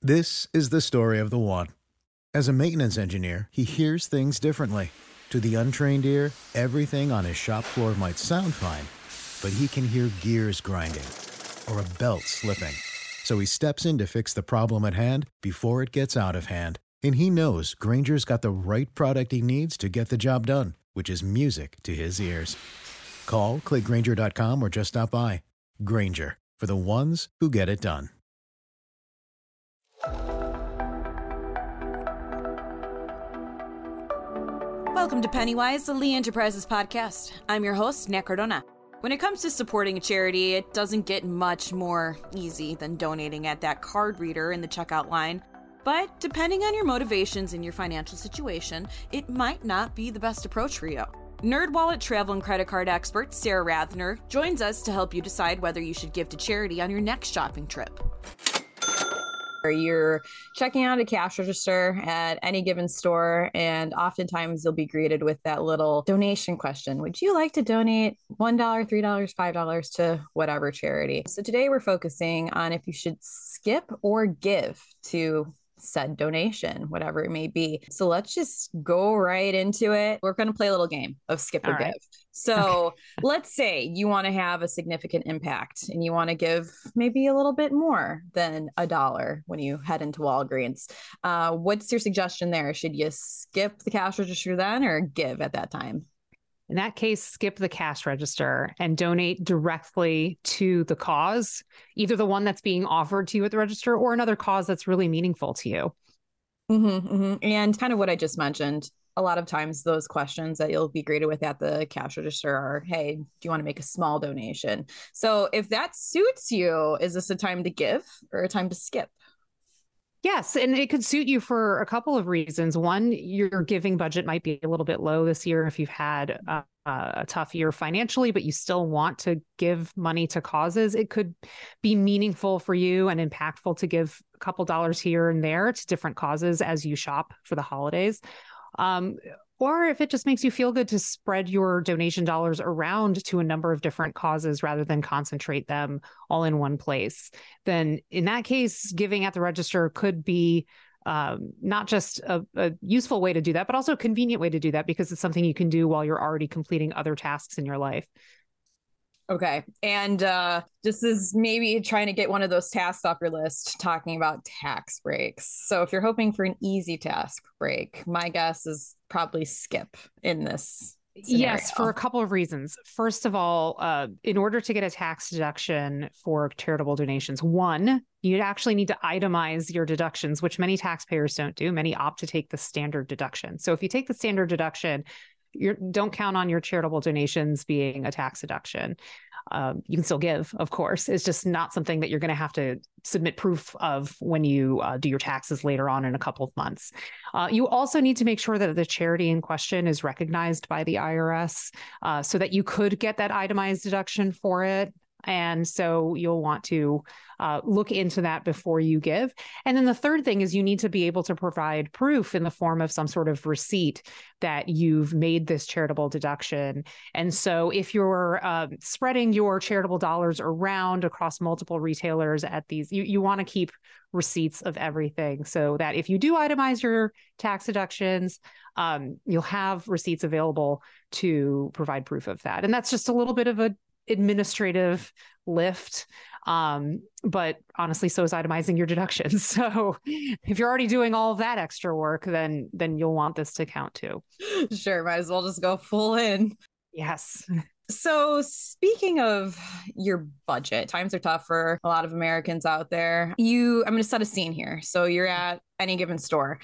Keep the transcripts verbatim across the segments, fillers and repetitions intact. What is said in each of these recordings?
This is the story of the one. As a maintenance engineer, he hears things differently. To the untrained ear, everything on his shop floor might sound fine, but he can hear gears grinding or a belt slipping. So he steps in to fix the problem at hand before it gets out of hand. And he knows Grainger's got the right product he needs to get the job done, which is music to his ears. Call, click Grainger dot com, or just stop by. Grainger, for the ones who get it done. Welcome to Pennywise, the Lee Enterprises podcast. I'm your host, Nick Cardona. When it comes to supporting a charity, it doesn't get much more easy than donating at that card reader in the checkout line. But depending on your motivations and your financial situation, it might not be the best approach for you. NerdWallet travel and credit card expert Sarah Rathner joins us to help you decide whether you should give to charity on your next shopping trip. You're checking out a cash register at any given store, and oftentimes you'll be greeted with that little donation question. Would you like to donate one dollar, three dollars, five dollars to whatever charity? So today we're focusing on if you should skip or give to said donation, whatever it may be. So let's just go right into it. We're going to play a little game of skip or All right. give. So okay. Let's say you want to have a significant impact and you want to give maybe a little bit more than a dollar when you head into Walgreens. Uh, what's your suggestion there? Should you skip the cash register then or give at that time? In that case, skip the cash register and donate directly to the cause, either the one that's being offered to you at the register or another cause that's really meaningful to you. Mm-hmm, mm-hmm. And kind of what I just mentioned, a lot of times those questions that you'll be greeted with at the cash register are, hey, do you want to make a small donation? So if that suits you, is this a time to give or a time to skip? Yes, and it could suit you for a couple of reasons. One, your giving budget might be a little bit low this year if you've had uh, a tough year financially, but you still want to give money to causes. It could be meaningful for you and impactful to give a couple dollars here and there to different causes as you shop for the holidays. Um, or if it just makes you feel good to spread your donation dollars around to a number of different causes rather than concentrate them all in one place, then in that case, giving at the register could be um, not just a, a useful way to do that, but also a convenient way to do that because it's something you can do while you're already completing other tasks in your life. Okay. And uh, this is maybe trying to get one of those tasks off your list, talking about tax breaks. So if you're hoping for an easy task break, my guess is probably skip in this scenario. Yes, for a couple of reasons. First of all, uh, in order to get a tax deduction for charitable donations, one, you actually need to itemize your deductions, which many taxpayers don't do. Many opt to take the standard deduction. So if you take the standard deduction, you don't count on your charitable donations being a tax deduction. Um, you can still give, of course. It's just not something that you're going to have to submit proof of when you uh, do your taxes later on in a couple of months. Uh, you also need to make sure that the charity in question is recognized by the I R S uh, so that you could get that itemized deduction for it. And so you'll want to uh, look into that before you give. And then the third thing is you need to be able to provide proof in the form of some sort of receipt that you've made this charitable deduction. And so if you're uh, spreading your charitable dollars around across multiple retailers at these, you, you want to keep receipts of everything so that if you do itemize your tax deductions, um, you'll have receipts available to provide proof of that. And that's just a little bit of a administrative lift. Um, but honestly, so is itemizing your deductions. So if you're already doing all of that extra work, then, then you'll want this to count too. Sure. Might as well just go full in. Yes. So speaking of your budget, times are tough for a lot of Americans out there. You, I'm going to set a scene here. So you're at any given store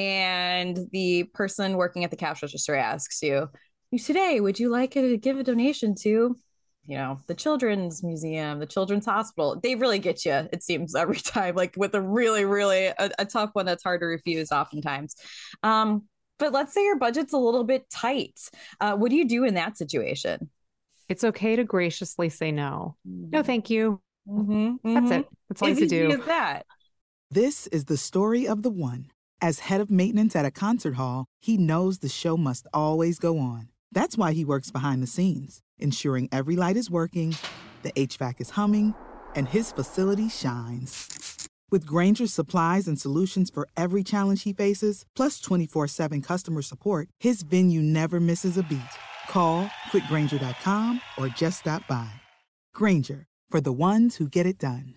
and the person working at the cash register asks you, today, would you like to give a donation to, you know, the Children's Museum, the Children's Hospital? They really get you, it seems, every time, like with a really, really a, a tough one that's hard to refuse oftentimes. Um, but let's say your budget's a little bit tight. Uh, what do you do in that situation? It's okay to graciously say no. No, thank you. Mm-hmm, mm-hmm. That's it. That's all as you have to easy do. as that. This is the story of the one. As head of maintenance at a concert hall, he knows the show must always go on. That's why he works behind the scenes, ensuring every light is working, the H V A C is humming, and his facility shines. With Granger's supplies and solutions for every challenge he faces, plus twenty-four seven customer support, his venue never misses a beat. Call quick granger dot com or just stop by. Granger, for the ones who get it done.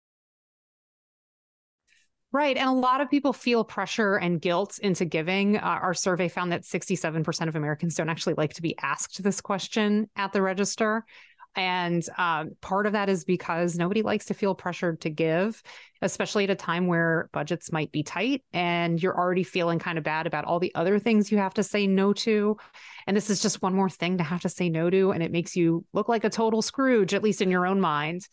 Right. And a lot of people feel pressure and guilt into giving. Uh, our survey found that sixty-seven percent of Americans don't actually like to be asked this question at the register. And um, part of that is because nobody likes to feel pressured to give, especially at a time where budgets might be tight and you're already feeling kind of bad about all the other things you have to say no to. And this is just one more thing to have to say no to. And it makes you look like a total Scrooge, at least in your own mind.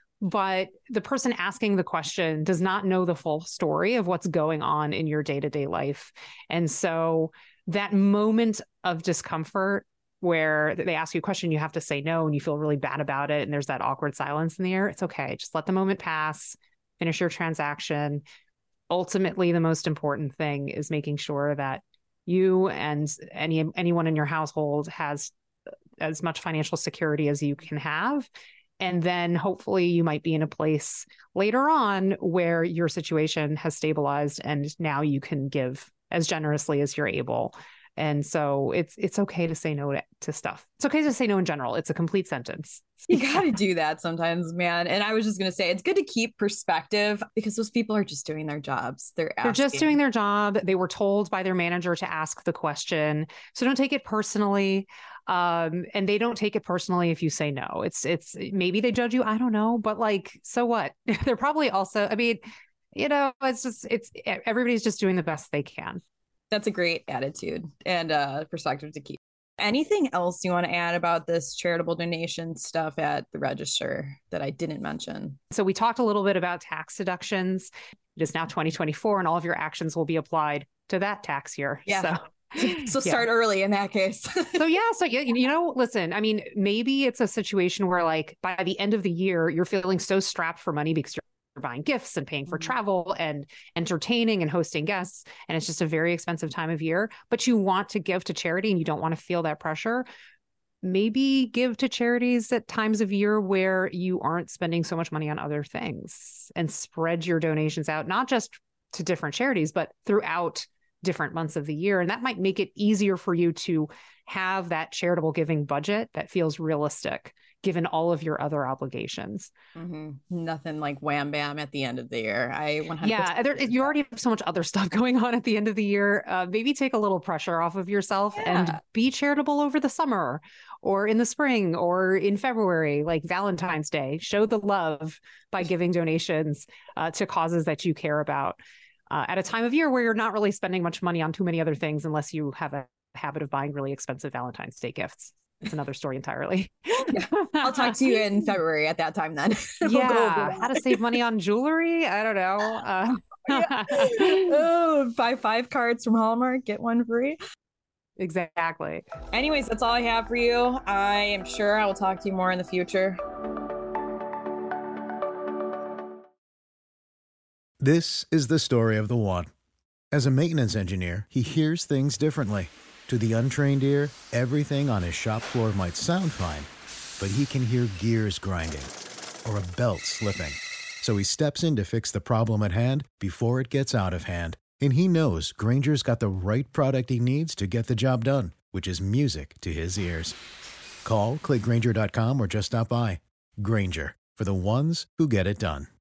But the person asking the question does not know the full story of what's going on in your day-to-day life. And so that moment of discomfort where they ask you a question, you have to say no, and you feel really bad about it, and there's that awkward silence in the air. It's okay. Just let the moment pass, finish your transaction. Ultimately, the most important thing is making sure that you and any anyone in your household has as much financial security as you can have. And then hopefully you might be in a place later on where your situation has stabilized and now you can give as generously as you're able. And so it's it's okay to say no to, to stuff. It's okay to say no in general. It's a complete sentence. You got to do that sometimes, man. And I was just going to say, it's good to keep perspective because those people are just doing their jobs. They're asking. They're just doing their job. They were told by their manager to ask the question. So don't take it personally. Um, and they don't take it personally if you say no. It's it's maybe they judge you. I don't know. But like, so what? They're probably also, I mean, you know, it's just, it's everybody's just doing the best they can. That's a great attitude and uh, perspective to keep. Anything else you want to add about this charitable donation stuff at the register that I didn't mention? So we talked a little bit about tax deductions. It is now twenty twenty-four and all of your actions will be applied to that tax year. Yeah. So, so start yeah. early in that case. so yeah. So, you, you know, listen, I mean, maybe it's a situation where like by the end of the year, you're feeling so strapped for money because you're buying gifts and paying for travel and entertaining and hosting guests. And it's just a very expensive time of year, but you want to give to charity and you don't want to feel that pressure. Maybe give to charities at times of year where you aren't spending so much money on other things and spread your donations out, not just to different charities, but throughout different months of the year. And that might make it easier for you to have that charitable giving budget that feels realistic given all of your other obligations. Mm-hmm. Nothing like wham bam at the end of the year. I one hundred percent Yeah, there, you already have so much other stuff going on at the end of the year. Uh, maybe take a little pressure off of yourself yeah. and be charitable over the summer or in the spring or in February, like Valentine's Day. Show the love by giving donations uh, to causes that you care about uh, at a time of year where you're not really spending much money on too many other things unless you have a habit of buying really expensive Valentine's Day gifts. It's another story entirely. Yeah. I'll talk to you in February at that time then. Yeah. How to save money on jewelry? I don't know. Uh, yeah. Oh, buy five cards from Hallmark, get one free. Exactly. Anyways, that's all I have for you. I am sure I will talk to you more in the future. This is the story of the one. As a maintenance engineer, he hears things differently. To the untrained ear, everything on his shop floor might sound fine, but he can hear gears grinding or a belt slipping. So he steps in to fix the problem at hand before it gets out of hand. And he knows Granger's got the right product he needs to get the job done, which is music to his ears. Call, click Granger dot com or just stop by. Granger, for the ones who get it done.